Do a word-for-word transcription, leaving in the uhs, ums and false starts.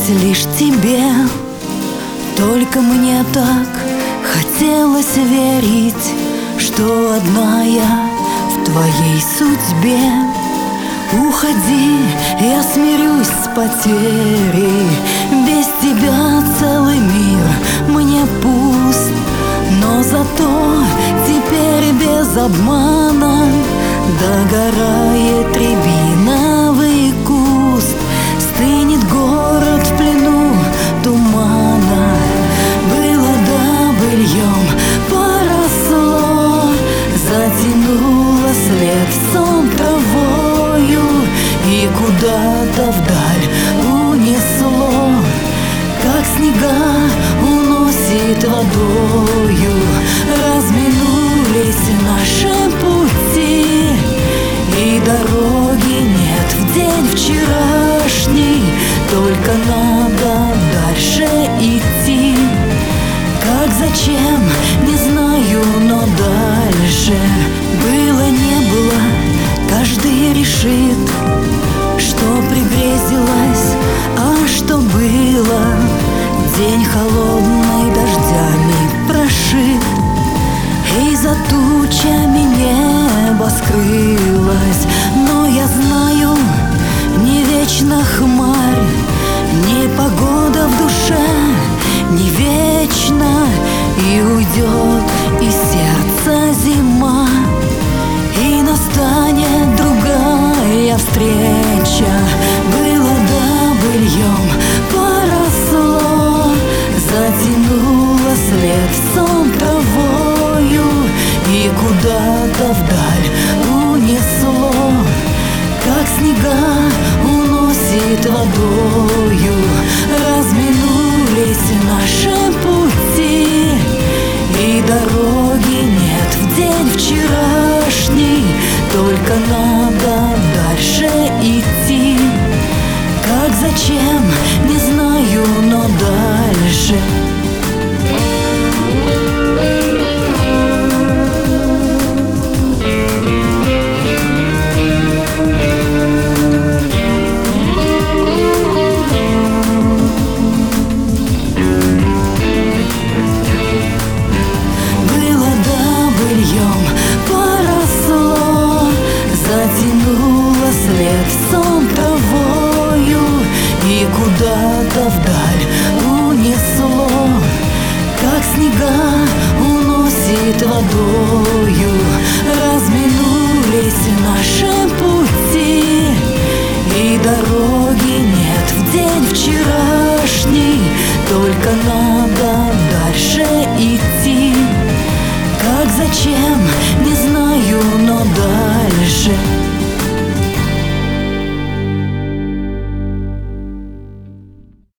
сказать лишь тебе. Только мне так хотелось верить, что одна я в твоей судьбе. Уходи, я смирюсь с потерей. Без тебя целый мир мне пуст. Но зато теперь без обмана догорает рябиновый куст. Стынет город в плену тумана. Было да быльем поросло, затянуло след сон травою и куда-то вдаль унесло, как снега уносит водою. Разминулись наши пути, и дороги нет в день вчерашний. Только надо дальше идти. Как, зачем, не знаю, но дальше было, не было, каждый решит, что пригрезилось, а что было. День холодный дождями прошит, и за тучами небо скрылось. Но я знаю, не вечно хмарь, не погода в душе, не вечно, и уйдет из сердца зима, и настанет другая встреча. Было да быльем поросло, затянуло след сон травою и куда-то вдаль унесло, как снега уносит водою. Разминулись наши пути, и дороги нет в день вчерашний. Только надо дальше идти. Как, зачем, не знаю, но дальше. Затянуло след сон травою и куда-то вдаль унесло, как снега уносит водою. Разминулись наши пути, и дороги нет в день вчерашний. Только надо дальше идти. Как, зачем, не знаю.